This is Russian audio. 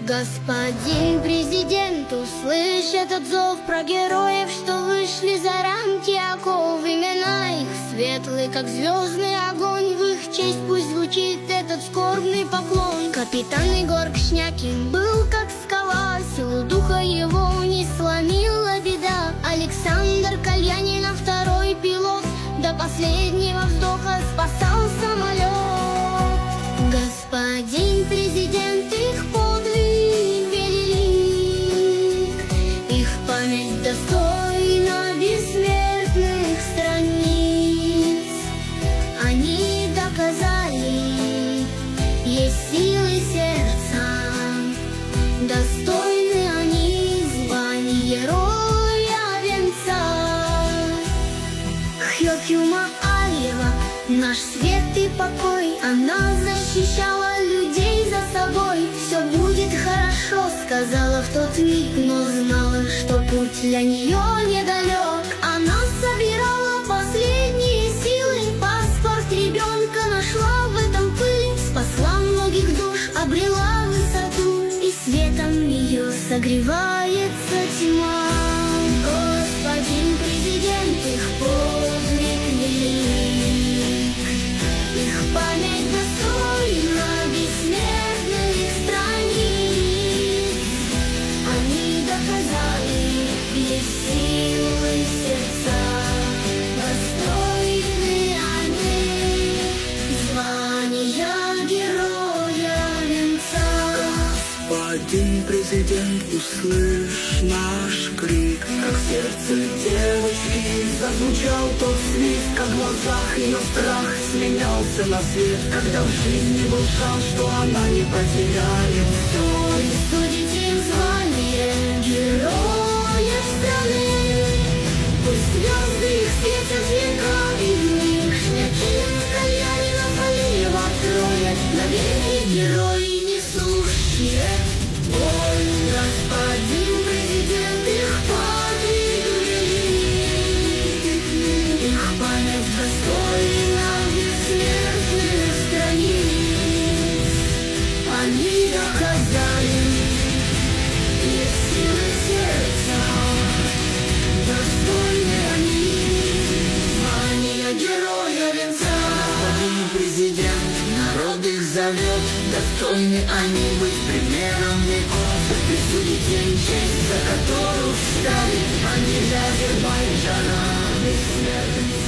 Господин президент, услышь этот зов про героев, что вышли за рамки оков. Имена их светлые, как звездный огонь, в их честь пусть звучит этот скорбный поклон. Капитан Егор Кшнякин был как скала, силу духа его не сломила беда. Александр Кальянин, второй пилот, до последнего вздоха спасал самолет. Господин президент, их подвиг велик, их память достойна бессмертных страниц. Они доказали, есть силы сердца, достойны они звания героя венца. Хёкюма Алиева, наш свет и покой, она защищала людей за собой. Все будет хорошо, сказала в тот миг, но знала, что путь для нее недалек. Она собирала последние силы, паспорт ребенка нашла в этом пыль, спасла многих душ, обрела высоту, и светом ее согревается тьма. Господин президент, их подвиг велик, их память достойна бессмертных страниц. Они доказали, есть силы сердца, достойны они звания героя венца. Господин президент, услышь наш крик, как в сердце девочки зазвучал тот свист, как в глазах ее страх сменялся на свет, когда в жизни был шанс, что она не потеряет все. Присудите им звание героя страны, пусть звезды их светят века, и в них Кшнякин, Кальянинов, Алиева трое, навеки герои несущие бой. Господин президент, их подвиг велик, их память достойна бессмертных страниц. Они доказали, есть силы сердца, достойны они звания героя венца. Господин президент, народ их зовет, достойны они быть примером веков. Присудите им честь, за которую встали, они для Азербайджана бессмертны.